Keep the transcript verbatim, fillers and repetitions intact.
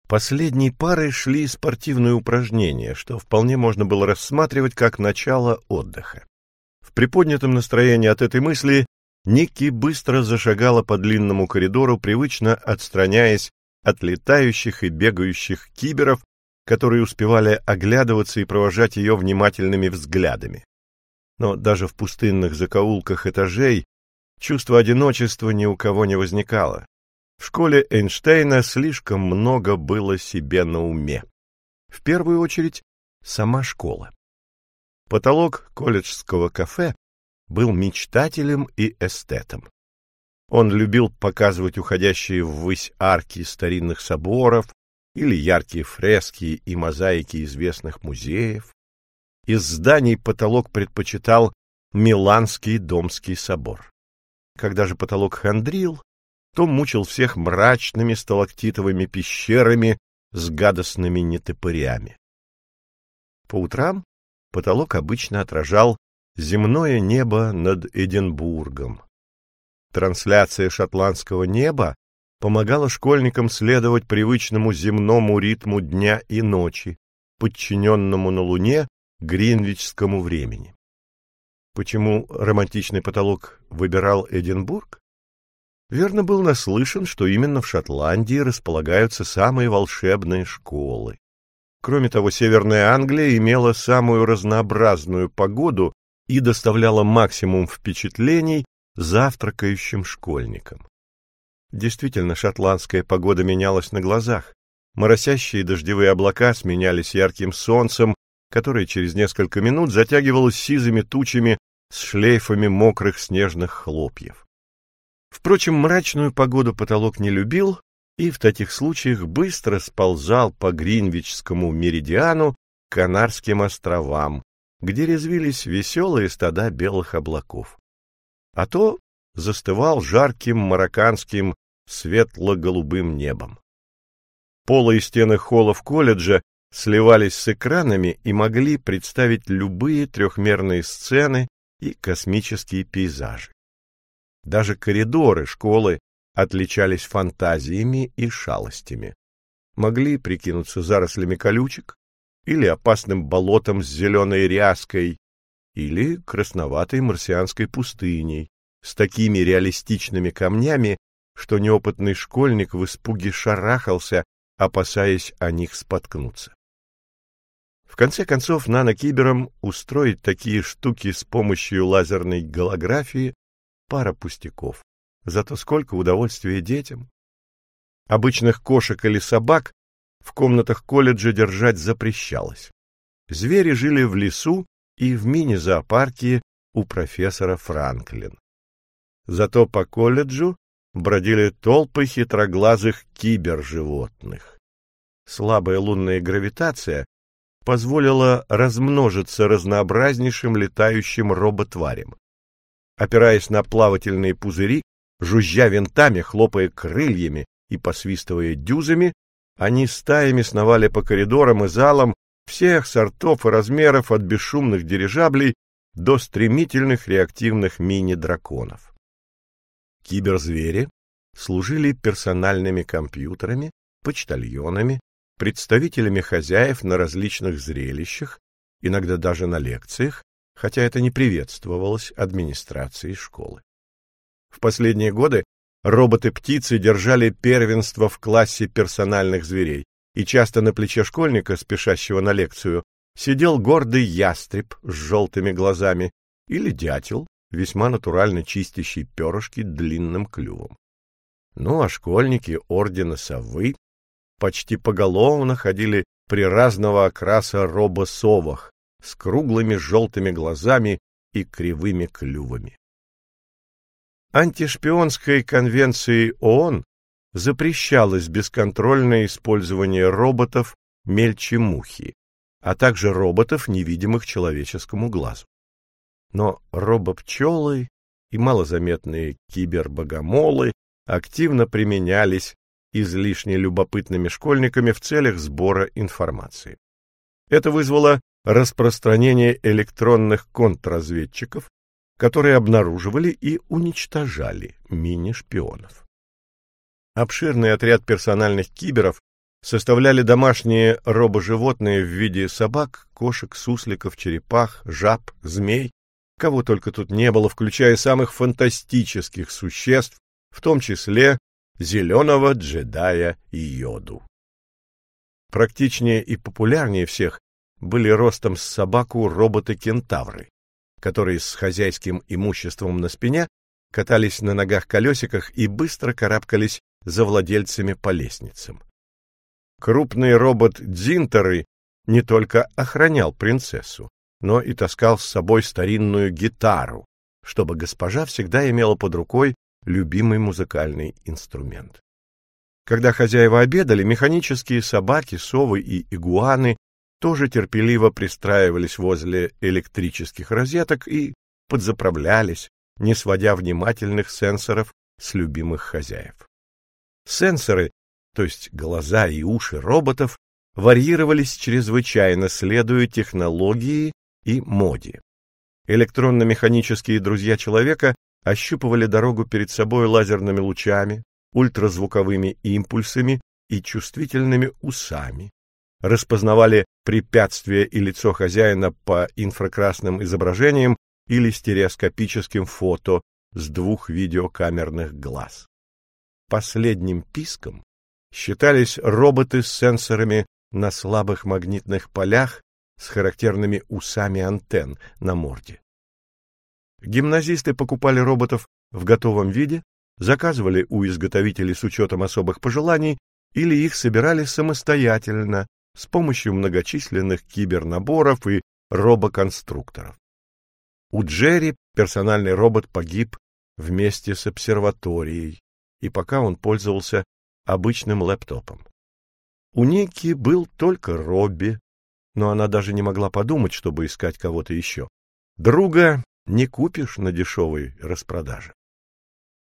Последней парой шли спортивные упражнения, что вполне можно было рассматривать как начало отдыха. В приподнятом настроении от этой мысли Никки быстро зашагала по длинному коридору, привычно отстраняясь от летающих и бегающих киберов, которые успевали оглядываться и провожать ее внимательными взглядами. Но даже в пустынных закоулках этажей чувство одиночества ни у кого не возникало. В школе Эйнштейна слишком много было себе на уме. В первую очередь, сама школа. Потолок колледжского кафе был мечтателем и эстетом. Он любил показывать уходящие ввысь арки старинных соборов или яркие фрески и мозаики известных музеев. Из зданий потолок предпочитал Миланский Домский собор. Когда же потолок хандрил, то мучил всех мрачными сталактитовыми пещерами с гадостными нетопырями. По утрам потолок обычно отражал земное небо над Эдинбургом. Трансляция шотландского неба помогала школьникам следовать привычному земному ритму дня и ночи, подчиненному на Луне гринвичскому времени. Почему романтичный потолок выбирал Эдинбург? Верно, был наслышан, что именно в Шотландии располагаются самые волшебные школы. Кроме того, Северная Англия имела самую разнообразную погоду и доставляла максимум впечатлений завтракающим школьникам. Действительно, шотландская погода менялась на глазах. Моросящие дождевые облака сменялись ярким солнцем, которое через несколько минут затягивалось сизыми тучами с шлейфами мокрых снежных хлопьев. Впрочем, мрачную погоду потолок не любил и в таких случаях быстро сползал по Гринвичскому меридиану к Канарским островам, где резвились веселые стада белых облаков. А то застывал жарким марокканским светло-голубым небом. Полы и стены холлов колледжа сливались с экранами и могли представить любые трехмерные сцены и космические пейзажи. Даже коридоры школы отличались фантазиями и шалостями. Могли прикинуться зарослями колючек, или опасным болотом с зеленой ряской, или красноватой марсианской пустыней с такими реалистичными камнями, что неопытный школьник в испуге шарахался, опасаясь о них споткнуться. В конце концов, нанокиберам устроить такие штуки с помощью лазерной голографии пара пустяков. Зато сколько удовольствия детям. Обычных кошек или собак в комнатах колледжа держать запрещалось. Звери жили в лесу и в мини-зоопарке у профессора Франклин. Зато по колледжу бродили толпы хитроглазых киберживотных. Слабая лунная гравитация позволила размножиться разнообразнейшим летающим роботварям. Опираясь на плавательные пузыри, жужжа винтами, хлопая крыльями и посвистывая дюзами, они стаями сновали по коридорам и залам всех сортов и размеров, от бесшумных дирижаблей до стремительных реактивных мини-драконов. Киберзвери служили персональными компьютерами, почтальонами, представителями хозяев на различных зрелищах, иногда даже на лекциях, хотя это не приветствовалось администрацией школы. В последние годы роботы-птицы держали первенство в классе персональных зверей, и часто на плече школьника, спешащего на лекцию, сидел гордый ястреб с желтыми глазами или дятел, весьма натурально чистящий перышки длинным клювом. Ну а школьники ордена совы почти поголовно ходили при разного окраса робосовах с круглыми желтыми глазами и кривыми клювами. Антишпионской конвенцией ООН запрещалось бесконтрольное использование роботов мельче мухи, а также роботов, невидимых человеческому глазу. Но робопчелы и малозаметные кибербогомолы активно применялись излишне любопытными школьниками в целях сбора информации. Это вызвало распространение электронных контрразведчиков, которые обнаруживали и уничтожали мини-шпионов. Обширный отряд персональных киберов составляли домашние робоживотные в виде собак, кошек, сусликов, черепах, жаб, змей, кого только тут не было, включая самых фантастических существ, в том числе зеленого джедая Йоду. Практичнее и популярнее всех были ростом с собаку роботы-кентавры, которые с хозяйским имуществом на спине катались на ногах-колесиках и быстро карабкались за владельцами по лестницам. Крупный робот Дзинтары не только охранял принцессу, но и таскал с собой старинную гитару, чтобы госпожа всегда имела под рукой любимый музыкальный инструмент. Когда хозяева обедали, механические собаки, совы и игуаны тоже терпеливо пристраивались возле электрических розеток и подзаправлялись, не сводя внимательных сенсоров с любимых хозяев. Сенсоры, то есть глаза и уши роботов, варьировались чрезвычайно, следуя технологии и моде. Электронно-механические друзья человека ощупывали дорогу перед собой лазерными лучами, ультразвуковыми импульсами и чувствительными усами, распознавали препятствия и лицо хозяина по инфракрасным изображениям или стереоскопическим фото с двух видеокамерных глаз. Последним писком считались роботы с сенсорами на слабых магнитных полях с характерными усами антенн на морде. Гимназисты покупали роботов в готовом виде, заказывали у изготовителей с учетом особых пожеланий или их собирали самостоятельно с помощью многочисленных кибернаборов и робоконструкторов. У Джерри персональный робот погиб вместе с обсерваторией, и пока он пользовался обычным лэптопом. У Ники был только Робби, но она даже не могла подумать, чтобы искать кого-то еще. Друга не купишь на дешевой распродаже.